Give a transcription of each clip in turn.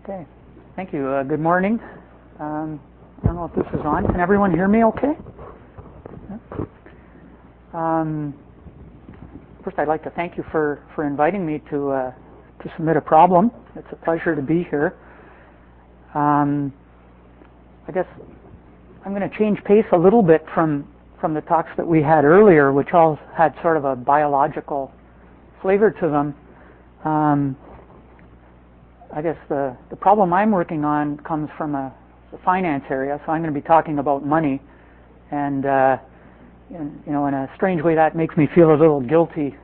Okay, thank you. Good morning. I don't know if this is on. Can everyone hear me okay? First, I'd like to thank you for inviting me to submit a problem. It's a pleasure to be here. I guess I'm going to change pace a little bit from the talks that we had earlier, which all had sort of a biological flavor to them. I guess the problem I'm working on comes from the finance area, so I'm going to be talking about money, and in a strange way that makes me feel a little guilty.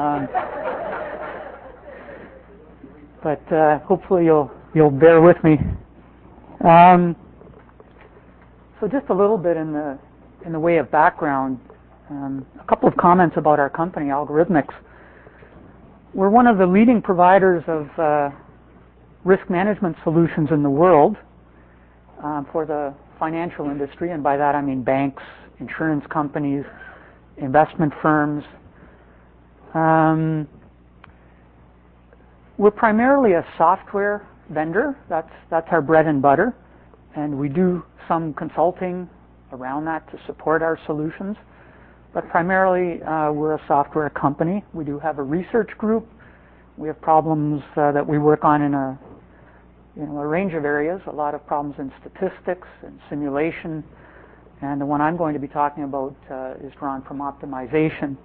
But hopefully you'll bear with me. So just a little bit in the way of background, a couple of comments about our company, Algorithmics. We're one of the leading providers of risk management solutions in the world for the financial industry, and by that I mean banks, insurance companies, investment firms. We're primarily a software vendor. That's our bread and butter, and we do some consulting around that to support our solutions. But primarily, we're a software company. We do have a research group. We have problems that we work on in a range of areas. A lot of problems in statistics and simulation, and the one I'm going to be talking about is drawn from optimization.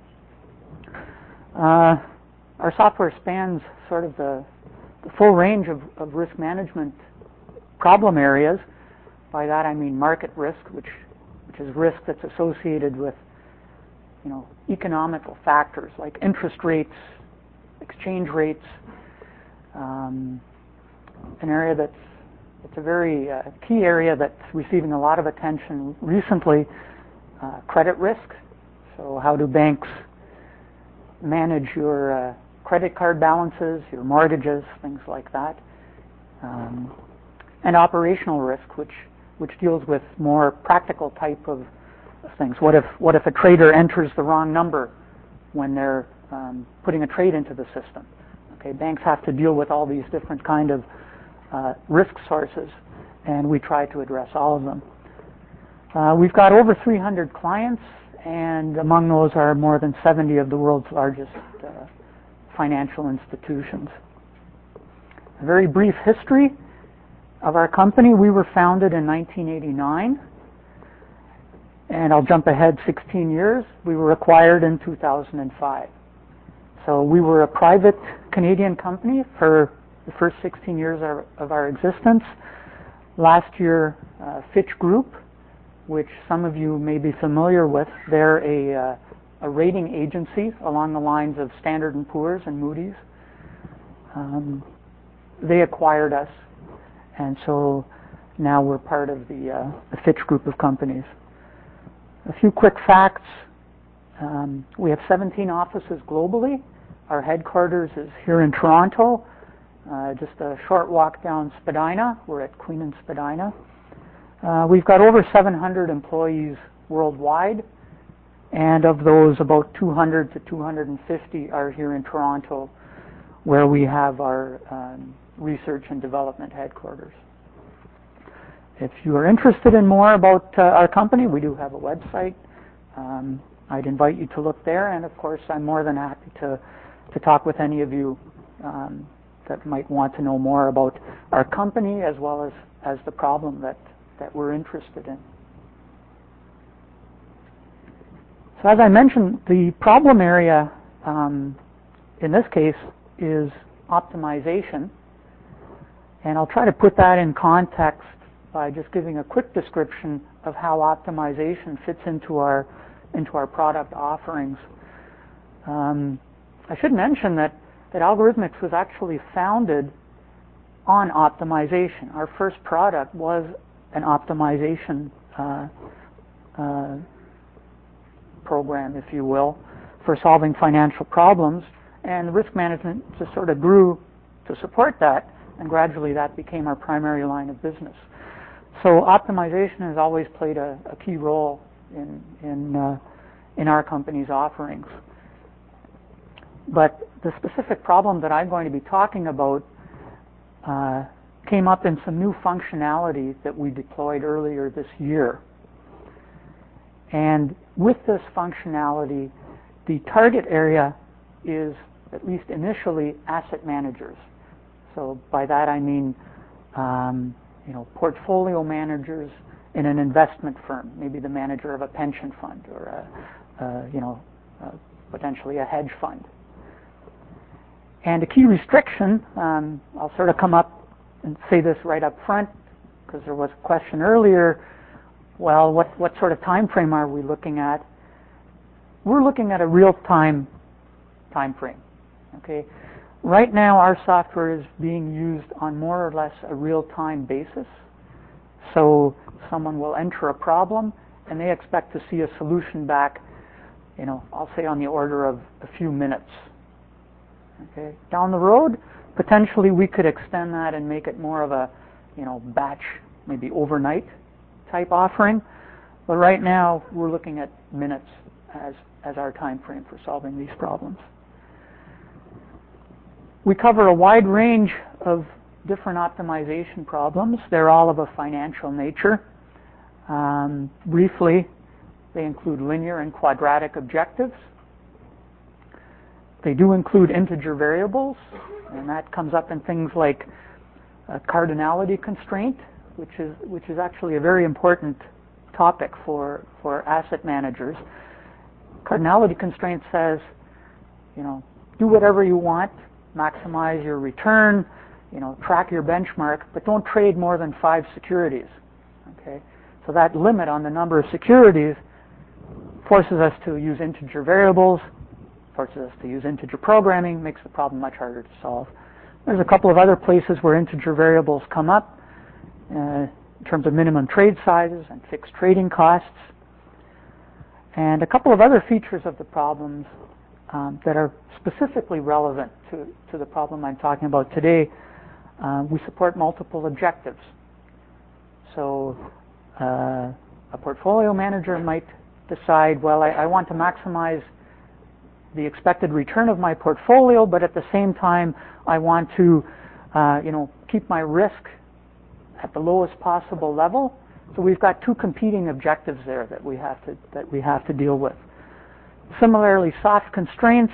Our software spans sort of the full range of risk management problem areas. By that I mean market risk, which is risk that's associated with economical factors like interest rates, exchange rates. An area it's a very key area that's receiving a lot of attention recently, credit risk. So how do banks manage your credit card balances, your mortgages, things like that. And operational risk, which deals with more practical type of things. What if a trader enters the wrong number when they're putting a trade into the system? Okay, banks have to deal with all these different kind of risk sources, and we try to address all of them. We've got over 300 clients, and among those are more than 70 of the world's largest financial institutions. A very brief history of our company. We were founded in 1989, and I'll jump ahead 16 years. We were acquired in 2005. So we were a private Canadian company for the first 16 years of our existence. Last year, Fitch Group, which some of you may be familiar with, they're a rating agency along the lines of Standard & Poor's and Moody's. They acquired us, and so now we're part of the Fitch Group of companies. A few quick facts. We have 17 offices globally. Our headquarters is here in Toronto, just a short walk down Spadina. We're at Queen and Spadina. We've got over 700 employees worldwide, and of those, about 200 to 250 are here in Toronto, where we have our research and development headquarters. If you are interested in more about our company, we do have a website. I'd invite you to look there, and of course I'm more than happy to talk with any of you that might want to know more about our company as well as the problem that we're interested in. So as I mentioned, the problem area in this case is optimization, and I'll try to put that in context by just giving a quick description of how optimization fits into our product offerings. I should mention that Algorithmics was actually founded on optimization. Our first product was an optimization program, if you will, for solving financial problems, and risk management just sort of grew to support that, and gradually that became our primary line of business. So optimization has always played a key role in our company's offerings. But the specific problem that I'm going to be talking about came up in some new functionality that we deployed earlier this year. And with this functionality, the target area is, at least initially, asset managers. So by that I mean, portfolio managers in an investment firm, maybe the manager of a pension fund or potentially a hedge fund. And a key restriction, I'll sort of come up and say this right up front, because there was a question earlier, well, what sort of time frame are we looking at? We're looking at a real-time time frame. Okay? Right now, our software is being used on more or less a real-time basis. So someone will enter a problem, and they expect to see a solution back, I'll say on the order of a few minutes. Okay? Down the road, potentially we could extend that and make it more of a, batch, maybe overnight type offering. But right now, we're looking at minutes as our time frame for solving these problems. We cover a wide range of different optimization problems. They're all of a financial nature. Briefly, they include linear and quadratic objectives. They do include integer variables, and that comes up in things like a cardinality constraint, which is actually a very important topic for asset managers. Cardinality constraint says, do whatever you want, maximize your return, track your benchmark, but don't trade more than 5 securities. Okay? So that limit on the number of securities forces us to use integer variables, forces us to use integer programming, makes the problem much harder to solve. There's a couple of other places where integer variables come up in terms of minimum trade sizes and fixed trading costs. And a couple of other features of the problems that are specifically relevant to the problem I'm talking about today. We support multiple objectives. So a portfolio manager might decide, well, I want to maximize the expected return of my portfolio, but at the same time, I want to, keep my risk at the lowest possible level. So we've got 2 competing objectives there that we have to deal with. Similarly, soft constraints,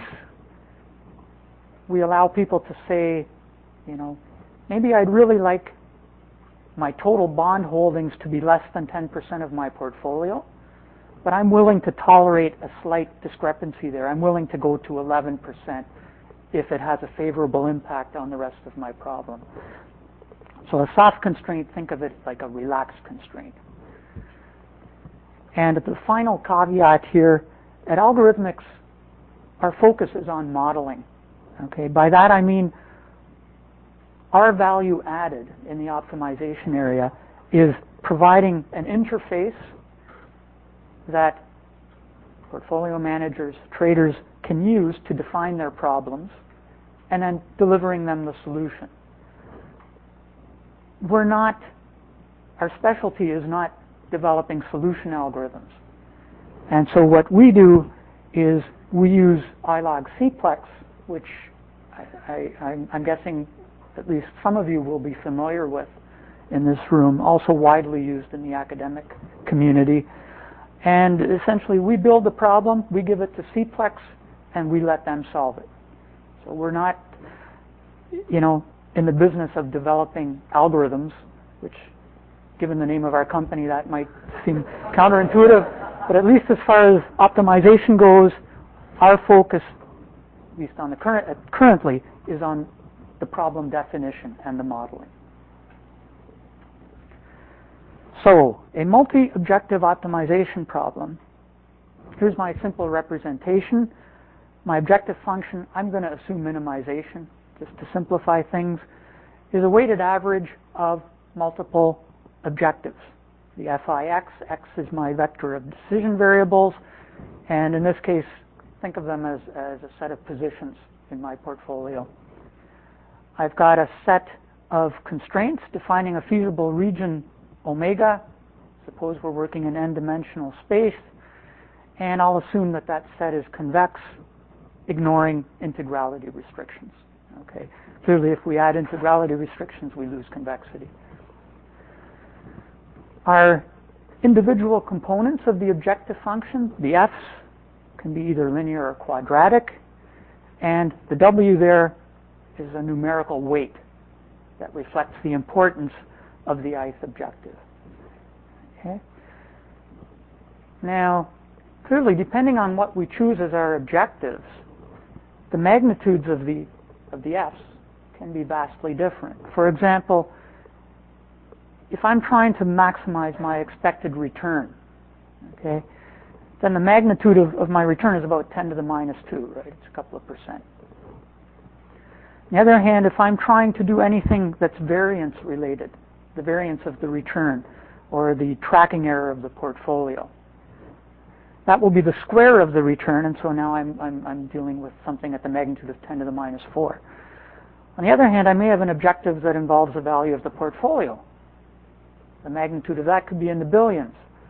we allow people to say, maybe I'd really like my total bond holdings to be less than 10% of my portfolio, but I'm willing to tolerate a slight discrepancy there. I'm willing to go to 11% if it has a favorable impact on the rest of my problem. So a soft constraint, think of it like a relaxed constraint. And the final caveat here, at Algorithmics, our focus is on modeling. Okay, by that I mean our value added in the optimization area is providing an interface that portfolio managers, traders can use to define their problems and then delivering them the solution. Our specialty is not developing solution algorithms. And so what we do is we use ilog-cplex, which I'm guessing at least some of you will be familiar with in this room, also widely used in the academic community. And essentially we build the problem, we give it to cplex, and we let them solve it. So we're not, in the business of developing algorithms, which given the name of our company that might seem counterintuitive, but at least as far as optimization goes, our focus, at least on the currently, is on the problem definition and the modeling. So, a multi-objective optimization problem. Here's my simple representation. My objective function, I'm going to assume minimization, just to simplify things, is a weighted average of multiple objectives. The FIX, X is my vector of decision variables, and in this case, think of them as a set of positions in my portfolio. I've got a set of constraints defining a feasible region omega. Suppose we're working in n-dimensional space, and I'll assume that that set is convex, ignoring integrality restrictions. Okay. Clearly, if we add integrality restrictions, we lose convexity. Our individual components of the objective function, the f's, can be either linear or quadratic, and the w there is a numerical weight that reflects the importance of the ith objective. Okay. Now, clearly, depending on what we choose as our objectives, the magnitudes of the f's can be vastly different. For example, if I'm trying to maximize my expected return, okay, then the magnitude of my return is about 10 to the minus 2, right? It's a couple of percent. On the other hand, if I'm trying to do anything that's variance related, the variance of the return or the tracking error of the portfolio, that will be the square of the return, and so now I'm dealing with something at the magnitude of 10 to the minus 4. On the other hand, I may have an objective that involves the value of the portfolio. The magnitude of that could be in the billions.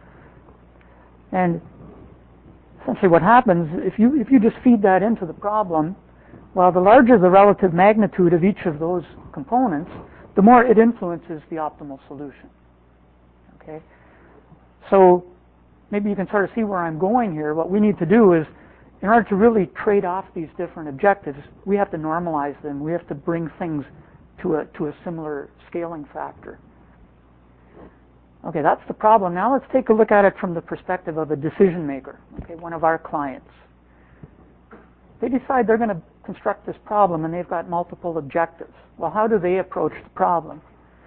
And essentially what happens, if you just feed that into the problem, well, the larger the relative magnitude of each of those components, the more it influences the optimal solution. Okay? So maybe you can sort of see where I'm going here. What we need to do is, in order to really trade off these different objectives, we have to normalize them. We have to bring things to a similar scaling factor. Okay, that's the problem. Now let's take a look at it from the perspective of a decision maker, okay, one of our clients. They decide they're going to construct this problem and they've got multiple objectives. Well, how do they approach the problem?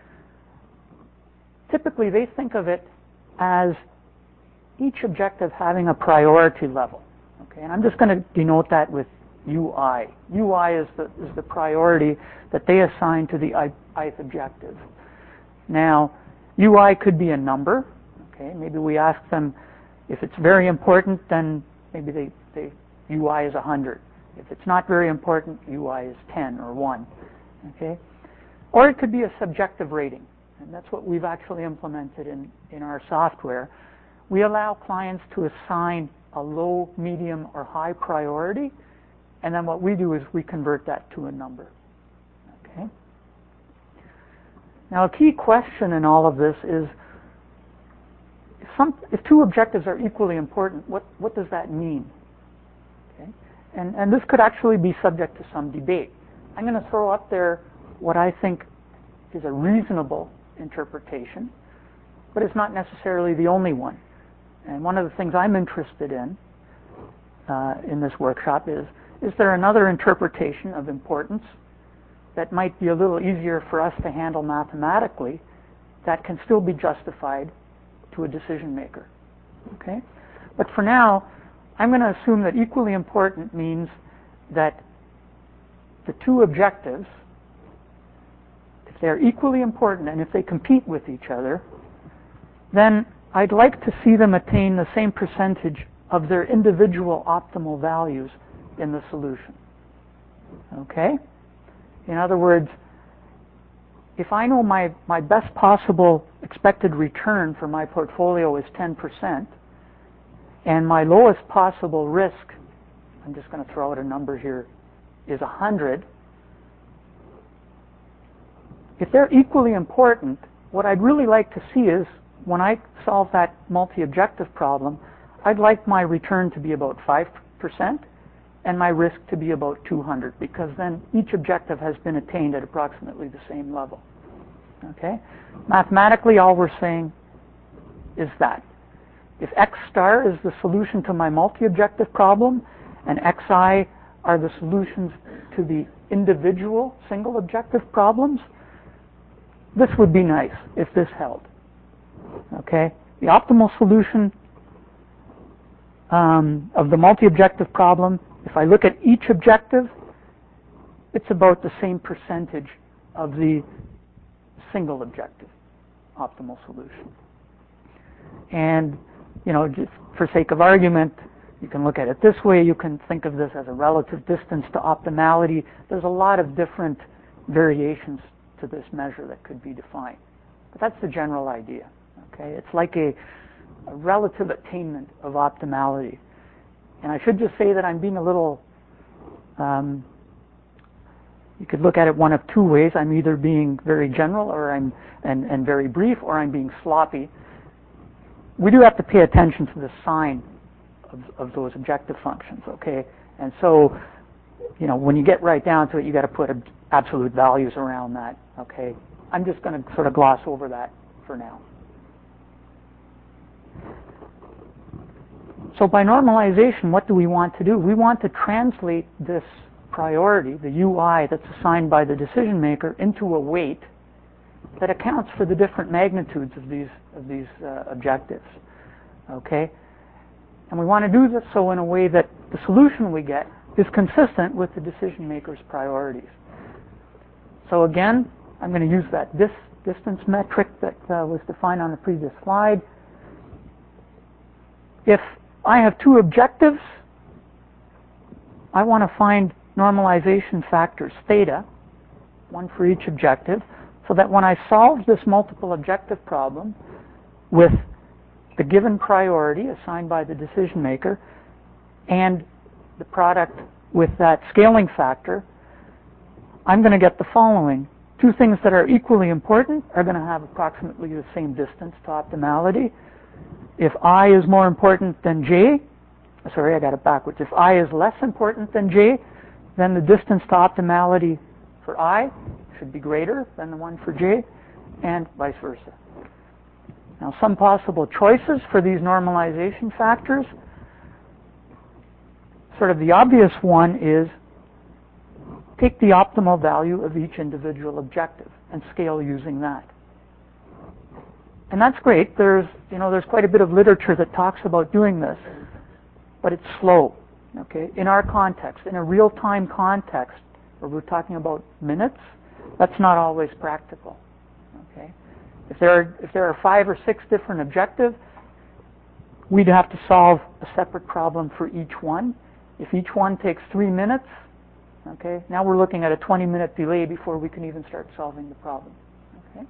Typically, they think of it as each objective having a priority level. Okay, and I'm just going to denote that with UI. UI is the priority that they assign to the ith objective. Now, UI could be a number. Okay, maybe we ask them if it's very important, then maybe they UI is 100. If it's not very important, UI is 10 or 1. Okay, or it could be a subjective rating, and that's what we've actually implemented in our software. We allow clients to assign a low, medium, or high priority, and then what we do is we convert that to a number. Okay. Now, a key question in all of this is, if two objectives are equally important, what does that mean? Okay. And this could actually be subject to some debate. I'm going to throw up there what I think is a reasonable interpretation, but it's not necessarily the only one. And one of the things I'm interested in this workshop is there another interpretation of importance that might be a little easier for us to handle mathematically that can still be justified to a decision maker? Okay? But for now, I'm going to assume that equally important means that the two objectives, if they're equally important and if they compete with each other, then I'd like to see them attain the same percentage of their individual optimal values in the solution. Okay? In other words, if I know my best possible expected return for my portfolio is 10%, and my lowest possible risk, I'm just going to throw out a number here, is 100, if they're equally important, what I'd really like to see is, when I solve that multi-objective problem, I'd like my return to be about 5% and my risk to be about 200, because then each objective has been attained at approximately the same level. Okay? Mathematically, all we're saying is that if X star is the solution to my multi-objective problem and Xi are the solutions to the individual single objective problems, this would be nice if this held. Okay, the optimal solution of the multi-objective problem, if I look at each objective, it's about the same percentage of the single objective optimal solution. And, you know, just for sake of argument, you can look at it this way. You can think of this as a relative distance to optimality. There's a lot of different variations to this measure that could be defined. But that's the general idea. Okay, it's like a relative attainment of optimality. And I should just say that I'm being a little You could look at it one of two ways. I'm either being very general or and very brief, or I'm being sloppy. We do have to pay attention to the sign of those objective functions, okay? And so, when you get right down to it, you got to put absolute values around that, okay? I'm just going to sort of gloss over that for now. So by normalization, what do we want to do? We want to translate this priority, the UI that's assigned by the decision maker, into a weight that accounts for the different magnitudes of these objectives, okay? And we want to do this so in a way that the solution we get is consistent with the decision maker's priorities. So again, I'm going to use that distance metric that was defined on the previous slide. If I have two objectives, I want to find normalization factors theta, one for each objective, so that when I solve this multiple objective problem with the given priority assigned by the decision maker and the product with that scaling factor, I'm going to get the following. Two things that are equally important are going to have approximately the same distance to optimality. If I is more important than j, sorry, I got it backwards. If I is less important than j, then the distance to optimality for I should be greater than the one for j, and vice versa. Now, some possible choices for these normalization factors. Sort of the obvious one is take the optimal value of each individual objective and scale using that. And that's great. There's quite a bit of literature that talks about doing this, but it's slow. Okay, in our context, in a real-time context, where we're talking about minutes, that's not always practical. Okay, if there are 5 or 6 different objectives, we'd have to solve a separate problem for each one. If each one takes 3 minutes, okay, now we're looking at a 20-minute delay before we can even start solving the problem. Okay.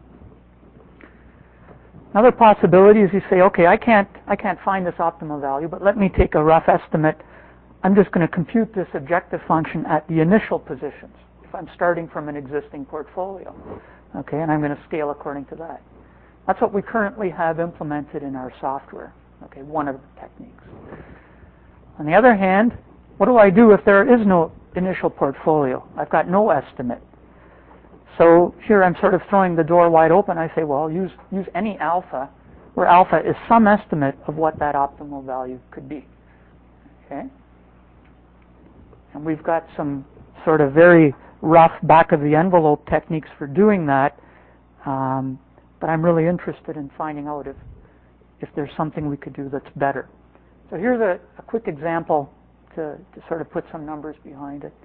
Another possibility is you say, okay, I can't find this optimal value, but let me take a rough estimate. I'm just going to compute this objective function at the initial positions if I'm starting from an existing portfolio. Okay, and I'm going to scale according to that. That's what we currently have implemented in our software. Okay, one of the techniques. On the other hand, what do I do if there is no initial portfolio? I've got no estimate. So here I'm sort of throwing the door wide open. I say, well, use any alpha, where alpha is some estimate of what that optimal value could be. Okay? And we've got some sort of very rough back-of-the-envelope techniques for doing that, but I'm really interested in finding out if there's something we could do that's better. So here's a quick example to sort of put some numbers behind it.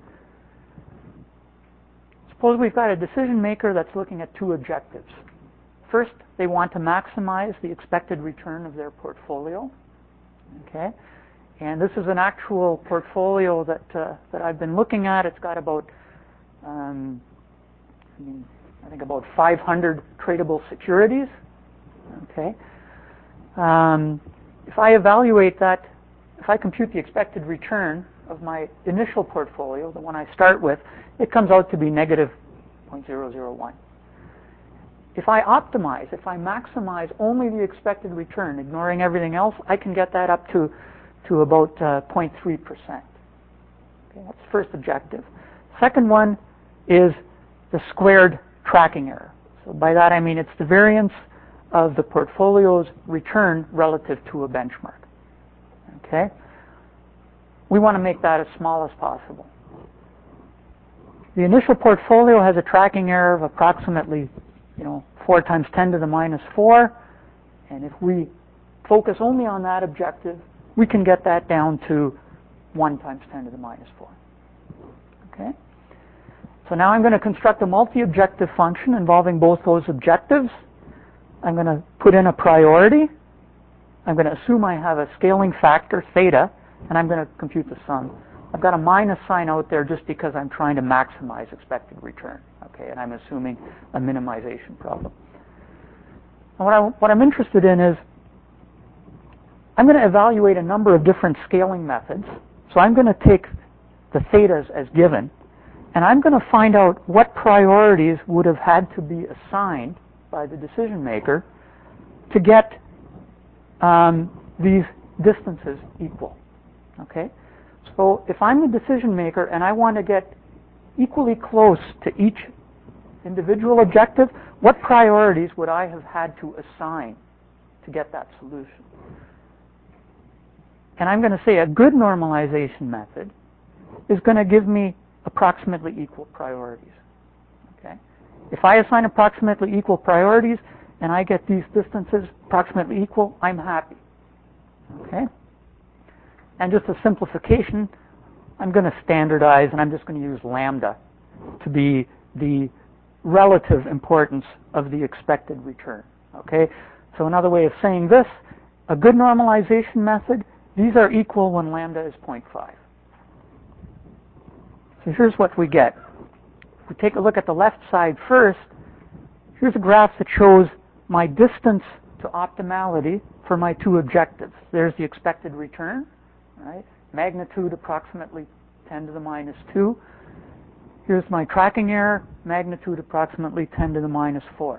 Suppose we've got a decision maker that's looking at 2 objectives. First, they want to maximize the expected return of their portfolio. Okay, and this is an actual portfolio that I've been looking at. It's got about, I think about 500 tradable securities. Okay, if I evaluate that, if I compute the expected return of my initial portfolio, the one I start with, it comes out to be negative 0.001. If I optimize, if I maximize only the expected return, ignoring everything else, I can get that up to about 0.3%. Okay, that's the first objective. Second one is the squared tracking error. So by that I mean it's the variance of the portfolio's return relative to a benchmark. Okay? We want to make that as small as possible. The initial portfolio has a tracking error of approximately 4 times 10 to the minus 4, and if we focus only on that objective, we can get that down to 1 times 10 to the minus 4. Okay? So now I'm going to construct a multi-objective function involving both those objectives. I'm going to put in a priority. I'm going to assume I have a scaling factor, theta, and I'm going to compute the sum. I've got a minus sign out there just because I'm trying to maximize expected return. Okay, and I'm assuming a minimization problem. And what I'm interested in is I'm going to evaluate a number of different scaling methods. So I'm going to take the thetas as given, And I'm going to find out what priorities would have had to be assigned by the decision maker to get these distances equal. Okay? So if I'm the decision maker and I want to get equally close to each individual objective, what priorities would I have had to assign to get that solution? And I'm going to say a good normalization method is going to give me approximately equal priorities. Okay? If I assign approximately equal priorities and I get these distances approximately equal, I'm happy. Okay? And just a simplification, I'm going to standardize and I'm just going to use lambda to be the relative importance of the expected return. Okay? So another way of saying this, a good normalization method, these are equal when lambda is 0.5. So here's what we get. If we take a look at the left side first, here's a graph that shows my distance to optimality for my two objectives. There's the expected return, right? Magnitude approximately 10 to the minus 2. Here's my tracking error, magnitude approximately 10 to the minus 4.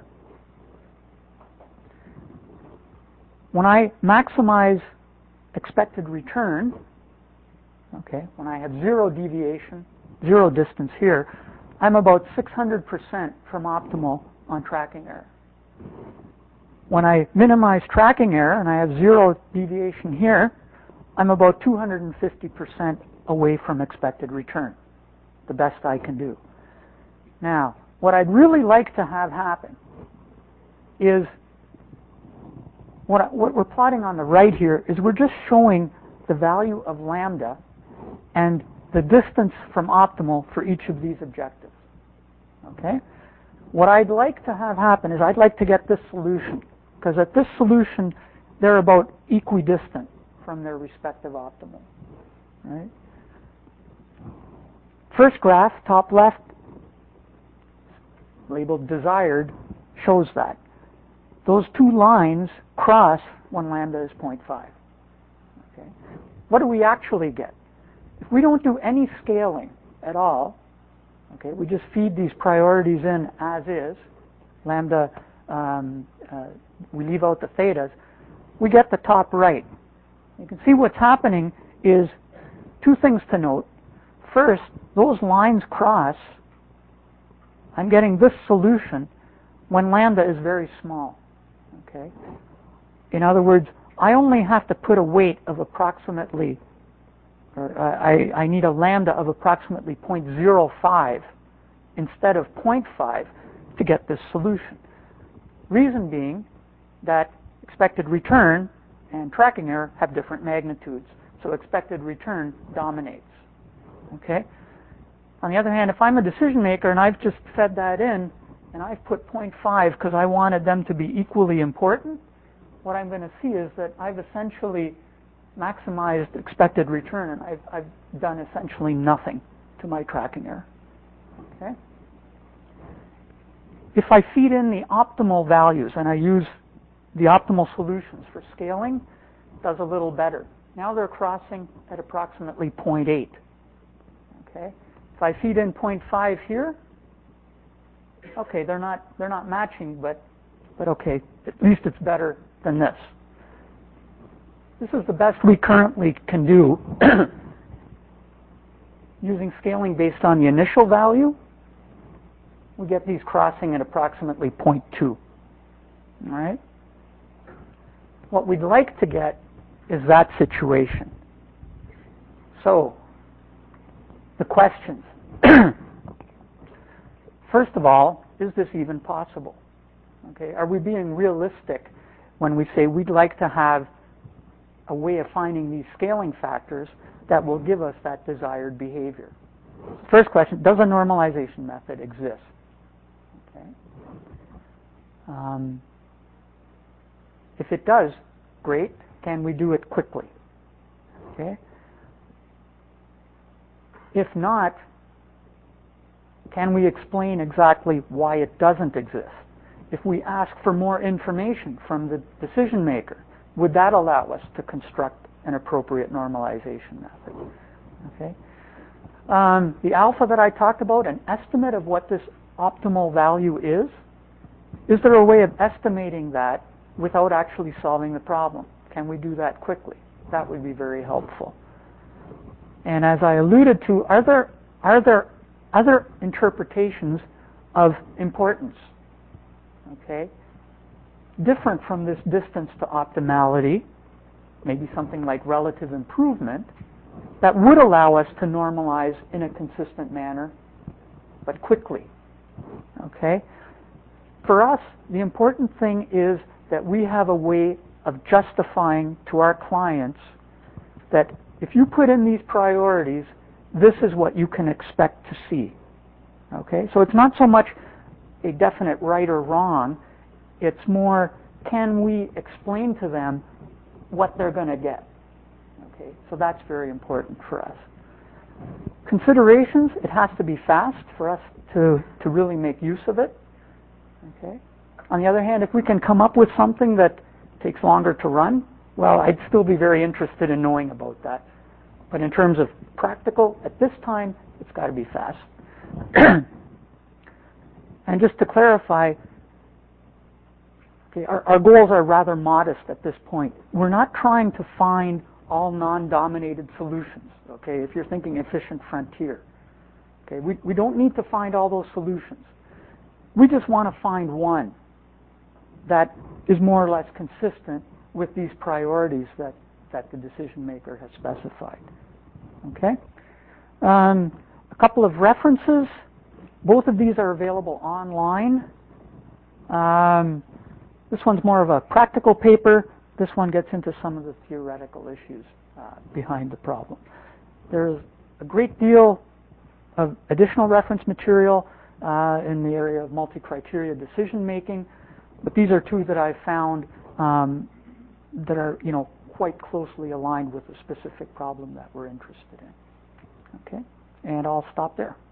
When I maximize expected return, okay, when I have zero deviation, zero distance here, I'm about 600% from optimal on tracking error. When I minimize tracking error and I have zero deviation here, I'm about 250% away from expected return, the best I can do. Now, what I'd really like to have happen is, what we're plotting on the right here is we're just showing the value of lambda and the distance from optimal for each of these objectives. Okay? What I'd like to have happen is I'd like to get this solution, because at this solution they're about equidistant from their respective optimal. Right? First graph, top left, labeled desired, shows that. Those two lines cross when lambda is 0.5. Okay? What do we actually get? If we don't do any scaling at all, okay, we just feed these priorities in as is, lambda, we leave out the thetas, we get the top right. You can see what's happening is two things to note. First, those lines cross. I'm getting this solution when lambda is very small. Okay? In other words, I only have to put a weight of approximately, or I need a lambda of approximately 0.05 instead of 0.5 to get this solution. Reason being that expected return and tracking error have different magnitudes, so expected return dominates. Okay? On the other hand, if I'm a decision maker and I've just fed that in and I've put 0.5 because I wanted them to be equally important, what I'm going to see is that I've essentially maximized expected return and I've done essentially nothing to my tracking error. Okay? If I feed in the optimal values and I use the optimal solutions for scaling, it does a little better. Now they're crossing at approximately 0.8. Okay? If I feed in 0.5 here, okay, they're not matching, but okay, at least it's better than this. This is the best we currently can do using scaling based on the initial value. We get these crossing at approximately 0.2. All right? What we'd like to get is that situation. So, the questions. First of all, is this even possible? Okay, are we being realistic when we say we'd like to have a way of finding these scaling factors that will give us that desired behavior? First question, does a normalization method exist? Okay. If it does, great. Can we do it quickly? Okay. If not, can we explain exactly why it doesn't exist? If we ask for more information from the decision maker, would that allow us to construct an appropriate normalization method? Okay. The alpha that I talked about, an estimate of what this optimal value is. Is there a way of estimating that without actually solving the problem? Can we do that quickly? That would be very helpful. And as I alluded to, are there other interpretations of importance? Okay, different from this distance to optimality, maybe something like relative improvement, that would allow us to normalize in a consistent manner, but quickly. Okay? For us, the important thing is that we have a way of justifying to our clients that if you put in these priorities, this is what you can expect to see. Okay? So it's not so much a definite right or wrong, it's more, can we explain to them what they're going to get? Okay? So that's very important for us. Considerations, it has to be fast for us to really make use of it. Okay? On the other hand, if we can come up with something that takes longer to run, well, I'd still be very interested in knowing about that. But in terms of practical, at this time, it's got to be fast. And just to clarify, okay, our goals are rather modest at this point. We're not trying to find all non-dominated solutions. Okay, if you're thinking efficient frontier. Okay, we don't need to find all those solutions. We just want to find one that is more or less consistent with these priorities that the decision maker has specified. Okay? A couple of references. Both of these are available online. This one's more of a practical paper. This one gets into some of the theoretical issues behind the problem. There's a great deal of additional reference material in the area of multi-criteria decision making, but these are two that I've found that are, quite closely aligned with the specific problem that we're interested in. Okay, and I'll stop there.